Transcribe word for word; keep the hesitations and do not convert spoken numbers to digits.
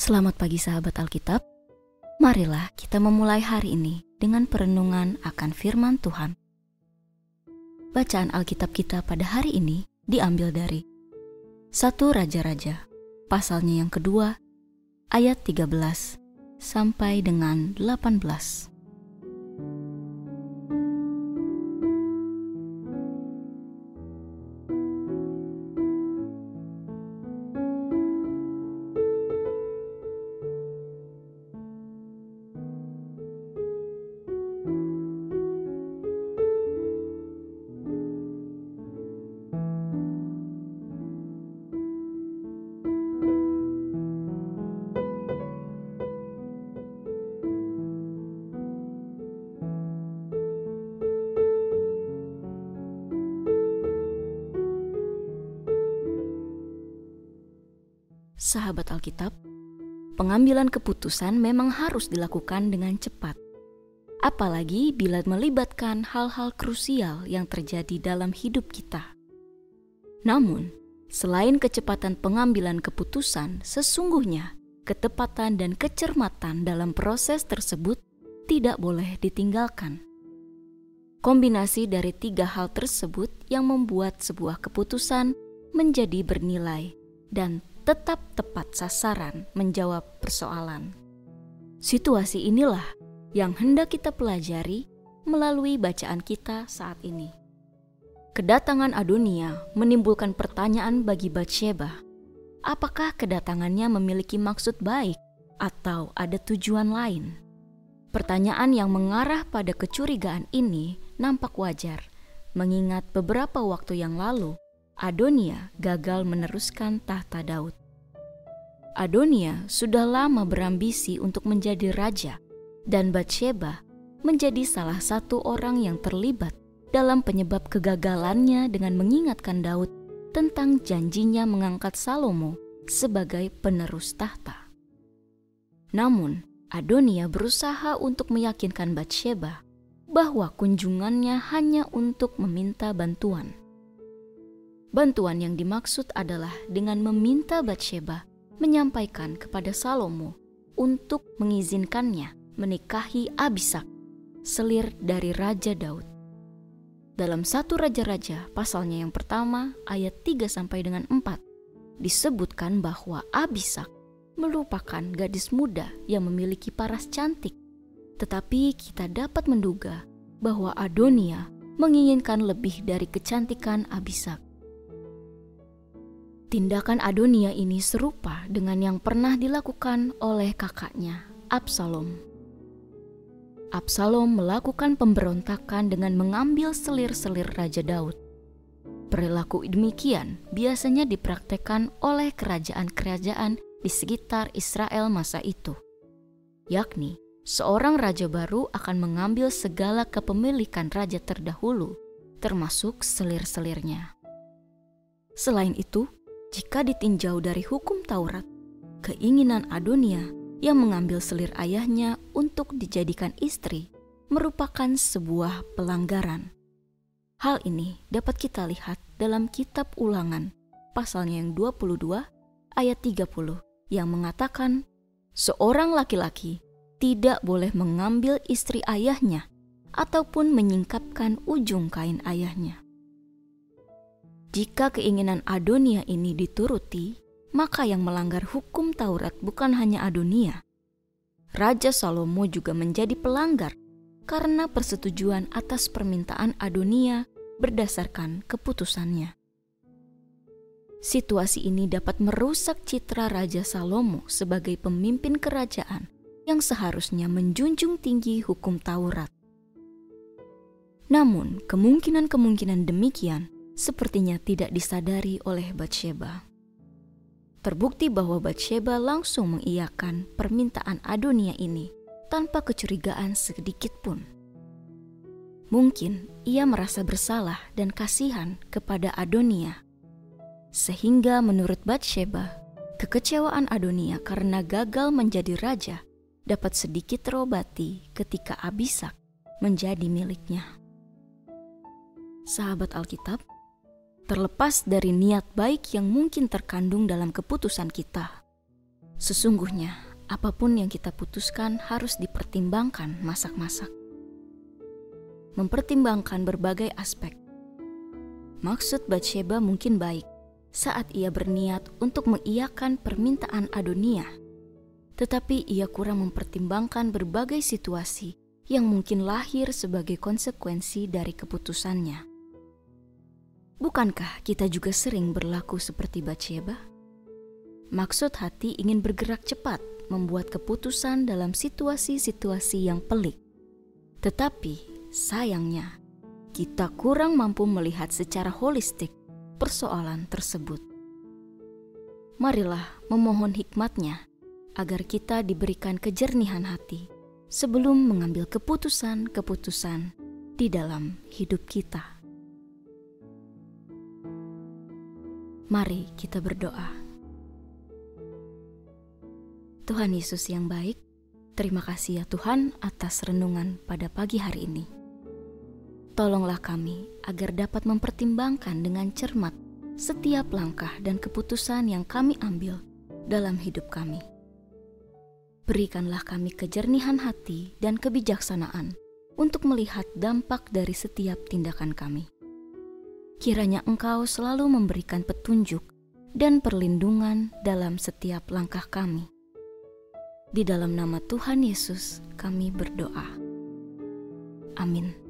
Selamat pagi sahabat Alkitab. Marilah kita memulai hari ini dengan perenungan akan firman Tuhan. Bacaan Alkitab kita pada hari ini diambil dari satu Raja-Raja, pasalnya yang kedua, ayat tiga belas sampai dengan delapan belas. Sahabat Alkitab, pengambilan keputusan memang harus dilakukan dengan cepat. Apalagi bila melibatkan hal-hal krusial yang terjadi dalam hidup kita. Namun, selain kecepatan pengambilan keputusan, sesungguhnya ketepatan dan kecermatan dalam proses tersebut tidak boleh ditinggalkan. Kombinasi dari tiga hal tersebut yang membuat sebuah keputusan menjadi bernilai dan tetap tepat sasaran menjawab persoalan. Situasi inilah yang hendak kita pelajari melalui bacaan kita saat ini. Kedatangan Adonia menimbulkan pertanyaan bagi Batsheba. Apakah kedatangannya memiliki maksud baik atau ada tujuan lain? Pertanyaan yang mengarah pada kecurigaan ini nampak wajar, mengingat beberapa waktu yang lalu Adonia gagal meneruskan tahta Daud. Adonia sudah lama berambisi untuk menjadi raja, dan Batsheba menjadi salah satu orang yang terlibat dalam penyebab kegagalannya dengan mengingatkan Daud tentang janjinya mengangkat Salomo sebagai penerus tahta. Namun, Adonia berusaha untuk meyakinkan Batsheba bahwa kunjungannya hanya untuk meminta bantuan. Bantuan yang dimaksud adalah dengan meminta Batsheba menyampaikan kepada Salomo untuk mengizinkannya menikahi Abisak, selir dari Raja Daud. Dalam satu Raja-Raja pasalnya yang pertama ayat tiga sampai dengan empat disebutkan bahwa Abisak merupakan gadis muda yang memiliki paras cantik, tetapi kita dapat menduga bahwa Adonia menginginkan lebih dari kecantikan Abisak. Tindakan Adonia ini serupa dengan yang pernah dilakukan oleh kakaknya, Absalom. Absalom melakukan pemberontakan dengan mengambil selir-selir Raja Daud. Perilaku demikian biasanya dipraktekkan oleh kerajaan-kerajaan di sekitar Israel masa itu. Yakni, seorang raja baru akan mengambil segala kepemilikan raja terdahulu, termasuk selir-selirnya. Selain itu, jika ditinjau dari hukum Taurat, keinginan Adonia yang mengambil selir ayahnya untuk dijadikan istri merupakan sebuah pelanggaran. Hal ini dapat kita lihat dalam kitab Ulangan, pasalnya yang dua puluh dua, ayat tiga puluh, yang mengatakan, seorang laki-laki tidak boleh mengambil istri ayahnya ataupun menyingkapkan ujung kain ayahnya. Jika keinginan Adonia ini dituruti, maka yang melanggar hukum Taurat bukan hanya Adonia. Raja Salomo juga menjadi pelanggar karena persetujuan atas permintaan Adonia berdasarkan keputusannya. Situasi ini dapat merusak citra Raja Salomo sebagai pemimpin kerajaan yang seharusnya menjunjung tinggi hukum Taurat. Namun, kemungkinan-kemungkinan demikian sepertinya tidak disadari oleh Batsheba. Terbukti bahwa Batsheba langsung mengiyakan permintaan Adonia ini tanpa kecurigaan sedikit pun. Mungkin ia merasa bersalah dan kasihan kepada Adonia, sehingga menurut Batsheba, kekecewaan Adonia karena gagal menjadi raja dapat sedikit terobati ketika Abisak menjadi miliknya. Sahabat Alkitab, terlepas dari niat baik yang mungkin terkandung dalam keputusan kita, Sesungguhnya, apapun yang kita putuskan harus dipertimbangkan masak-masak. Mempertimbangkan berbagai aspek. Maksud Batsheba mungkin baik saat ia berniat untuk mengiyakan permintaan Adonia, tetapi ia kurang mempertimbangkan berbagai situasi yang mungkin lahir sebagai konsekuensi dari keputusannya. Bukankah kita juga sering berlaku seperti Batsheba? Maksud hati ingin bergerak cepat, membuat keputusan dalam situasi-situasi yang pelik. Tetapi sayangnya, kita kurang mampu melihat secara holistik persoalan tersebut. Marilah memohon hikmat-Nya agar kita diberikan kejernihan hati sebelum mengambil keputusan-keputusan di dalam hidup kita. Mari kita berdoa. Tuhan Yesus yang baik, terima kasih ya Tuhan atas renungan pada pagi hari ini. Tolonglah kami agar dapat mempertimbangkan dengan cermat setiap langkah dan keputusan yang kami ambil dalam hidup kami. Berikanlah kami kejernihan hati dan kebijaksanaan untuk melihat dampak dari setiap tindakan kami. Kiranya Engkau selalu memberikan petunjuk dan perlindungan dalam setiap langkah kami. Di dalam nama Tuhan Yesus kami berdoa. Amin.